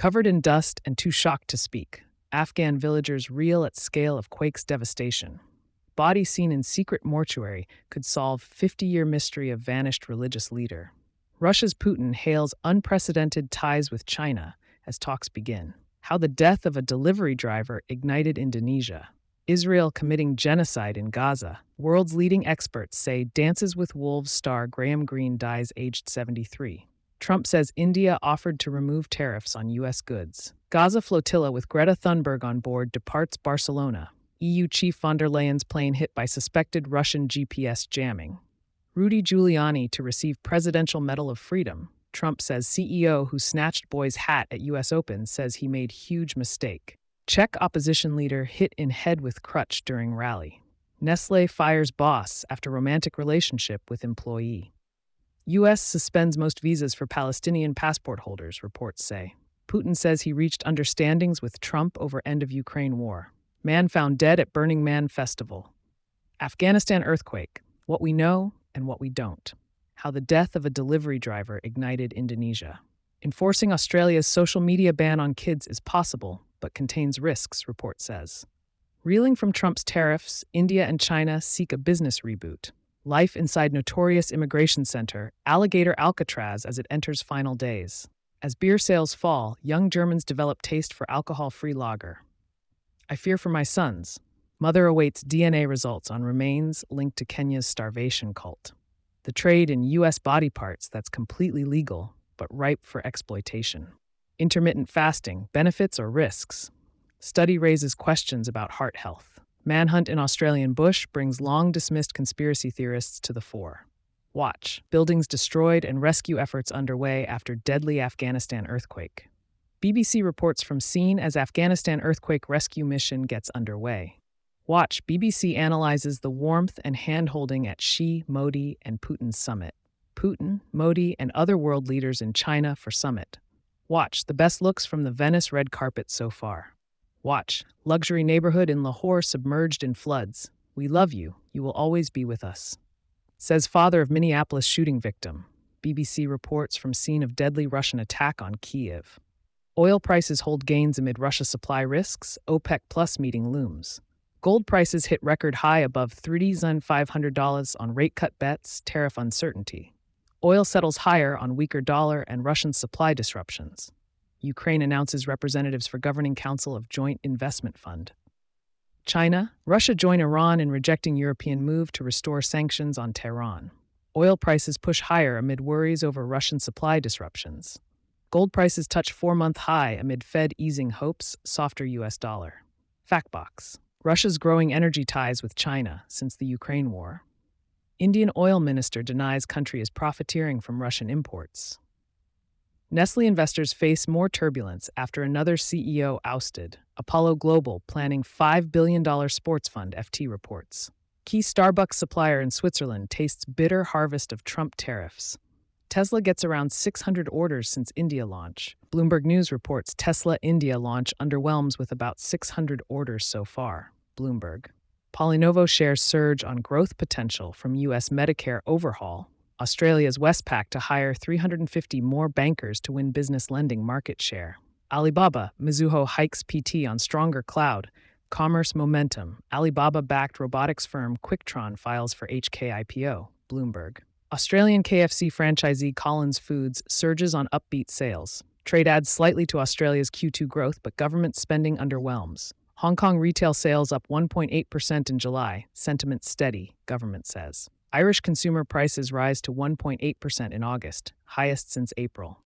Covered in dust and too shocked to speak, Afghan villagers reel at scale of quake's devastation. Body seen in secret mortuary could solve 50-year mystery of vanished religious leader. Russia's Putin hails unprecedented ties with China as talks begin. How the death of a delivery driver ignited Indonesia. Israel committing genocide in Gaza. World's leading experts say Dances with Wolves star Graham Greene dies aged 73. Trump says India offered to remove tariffs on U.S. goods. Gaza flotilla with Greta Thunberg on board departs Barcelona. EU chief von der Leyen's plane hit by suspected Russian GPS jamming. Rudy Giuliani to receive Presidential Medal of Freedom. Trump says CEO who snatched boy's hat at U.S. Open says he made huge mistake. Czech opposition leader hit in head with crutch during rally. Nestlé fires boss after romantic relationship with employee. U.S. suspends most visas for Palestinian passport holders, reports say. Putin says he reached understandings with Trump over end of Ukraine war. Man found dead at Burning Man festival. Afghanistan earthquake. What we know and what we don't. How the death of a delivery driver ignited Indonesia. Enforcing Australia's social media ban on kids is possible, but contains risks, report says. Reeling from Trump's tariffs, India and China seek a business reboot. Life inside notorious immigration center, Alligator Alcatraz as it enters final days. As beer sales fall, young Germans develop taste for alcohol-free lager. I fear for my sons. Mother awaits DNA results on remains linked to Kenya's starvation cult. The trade in U.S. body parts that's completely legal, but ripe for exploitation. Intermittent fasting, benefits or risks? Study raises questions about heart health. Manhunt in Australian bush brings long-dismissed conspiracy theorists to the fore. Watch. Buildings destroyed and rescue efforts underway after deadly Afghanistan earthquake. BBC reports from scene as Afghanistan earthquake rescue mission gets underway. Watch. BBC analyzes the warmth and hand-holding at Xi, Modi, and Putin's summit. Putin, Modi, and other world leaders in China for summit. Watch. The best looks from the Venice red carpet so far. Watch. Luxury neighborhood in Lahore submerged in floods. We love you. You will always be with us. Says father of Minneapolis shooting victim. BBC reports from scene of deadly Russian attack on Kyiv. Oil prices hold gains amid Russia supply risks. OPEC Plus meeting looms. Gold prices hit record high above $3,500 on rate cut bets, tariff uncertainty. Oil settles higher on weaker dollar and Russian supply disruptions. Ukraine announces representatives for Governing Council of Joint Investment Fund. China, Russia join Iran in rejecting European move to restore sanctions on Tehran. Oil prices push higher amid worries over Russian supply disruptions. Gold prices touch 4-month high amid Fed easing hopes, softer U.S. dollar. Factbox. Russia's growing energy ties with China since the Ukraine war. Indian oil minister denies country is profiteering from Russian imports. Nestlé investors face more turbulence after another CEO ousted. Apollo Global planning $5 billion sports fund, FT reports. Key Starbucks supplier in Switzerland tastes bitter harvest of Trump tariffs. Tesla gets around 600 orders since India launch. Bloomberg News reports Tesla India launch underwhelms with about 600 orders so far. Bloomberg. Polynovo shares surge on growth potential from U.S. Medicare overhaul. Australia's Westpac to hire 350 more bankers to win business lending market share. Alibaba, Mizuho hikes PT on stronger cloud. Commerce momentum. Alibaba-backed robotics firm Quicktron files for HK IPO. Bloomberg. Australian KFC franchisee Collins Foods surges on upbeat sales. Trade adds slightly to Australia's Q2 growth, but government spending underwhelms. Hong Kong retail sales up 1.8% in July. Sentiment steady, government says. Irish consumer prices rise to 1.8% in August, highest since April.